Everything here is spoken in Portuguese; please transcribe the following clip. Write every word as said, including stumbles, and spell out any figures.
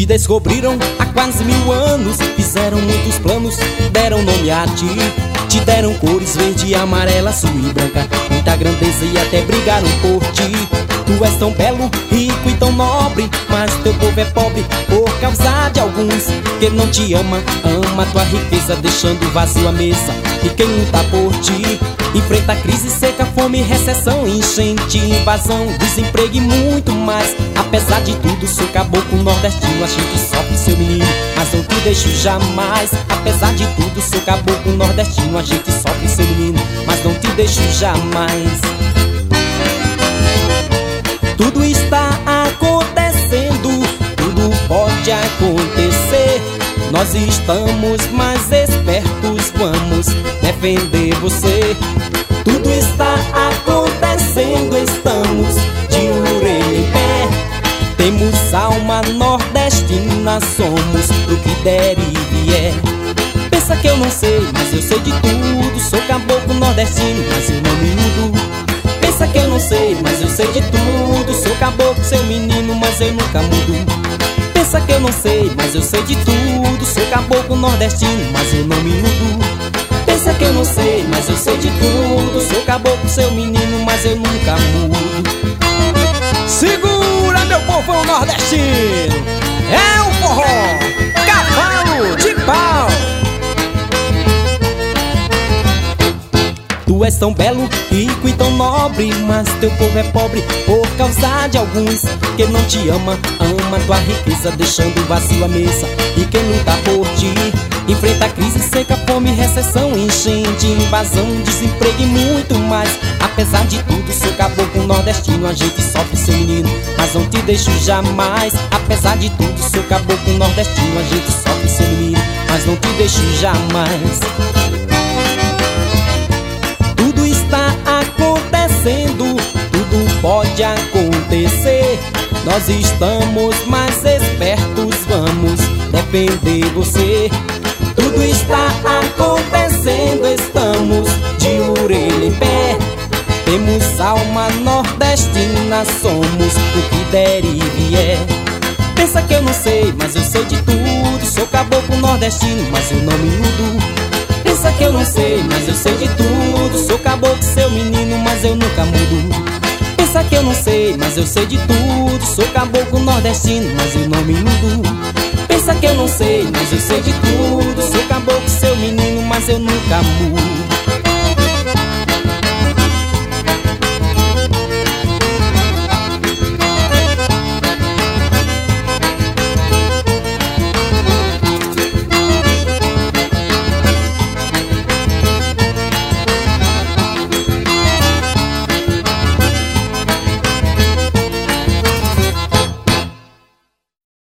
descobriram há quase mil anos, fizeram muitos planos, deram nome a ti. Te deram cores verde, amarela, azul e branca, muita grandeza e até brigaram por ti. Tu és tão belo, rico e tão nobre, mas teu povo é pobre por causa de alguns que não te ama. Ama tua riqueza, deixando vazio a mesa. E quem luta por ti enfrenta crise, seca, fome, recessão, enchente, invasão, desemprego e muito mais. Apesar de tudo, sou caboclo nordestino, a gente sofre, seu menino, mas não te deixo jamais. Apesar de tudo, sou caboclo nordestino, a gente sofre, seu menino, mas não te deixo jamais. Tudo está acontecendo, tudo pode acontecer. Nós estamos mais espertos, vamos defender você. Tudo está acontecendo, estamos de orelha em pé. Temos alma nordestina, somos do que der e vier. Pensa que eu não sei, mas eu sei de tudo. Sou caboclo nordestino, mas eu não me mudo. Pensa que eu não sei, mas eu sei de tudo. Sou caboclo, seu menino, mas eu nunca mudo. Pensa que eu não sei, mas eu sei de tudo. Sou caboclo nordestino, mas eu não me mudo. Pensa que eu não sei, mas eu sei de tudo. Sou caboclo, seu menino, mas eu nunca mudo. Segura, meu povão nordestino, é o forró, cavalo de pau. Tu és tão belo, rico e tão nobre, mas teu povo é pobre por causa de alguns que não te ama. Ama tua riqueza, deixando vazio a mesa. E quem luta por ti enfrenta crise, seca, fome, recessão, enchente, invasão, desemprego e muito mais. Apesar de tudo, sou caboclo nordestino, a gente sofre, seu menino, mas não te deixo jamais. Apesar de tudo, sou caboclo nordestino, a gente sofre, seu menino, mas não te deixo jamais. Tudo está acontecendo, tudo pode acontecer. Nós estamos mais espertos, vamos defender você. Tudo está acontecendo, estamos de orelha em pé. Temos alma nordestina, somos do que der e vier. Pensa que eu não sei, mas eu sei de tudo. Sou caboclo nordestino, mas eu não me mudo. Pensa que eu não sei, mas eu sei de tudo. Sou caboclo, seu menino, mas eu nunca mudo. Pensa que eu não sei, mas eu sei de tudo. Sou caboclo nordestino, mas eu não me mudo. Pensa que eu não sei, mas eu sei de tudo. Sou caboclo, seu menino, mas eu nunca mudo.